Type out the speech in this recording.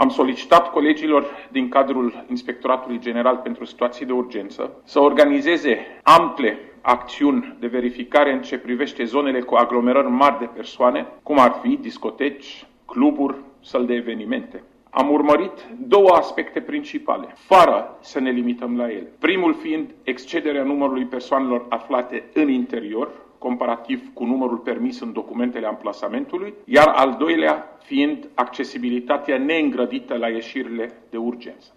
Am solicitat colegilor din cadrul Inspectoratului General pentru Situații de Urgență să organizeze ample acțiuni de verificare în ce privește zonele cu aglomerări mari de persoane, cum ar fi discoteci, cluburi, săli de evenimente. Am urmărit două aspecte principale, fără să ne limităm la ele. Primul fiind excederea numărului persoanelor aflate în interior, comparativ cu numărul permis în documentele amplasamentului, iar al doilea fiind accesibilitatea neîngrădită la ieșirile de urgență.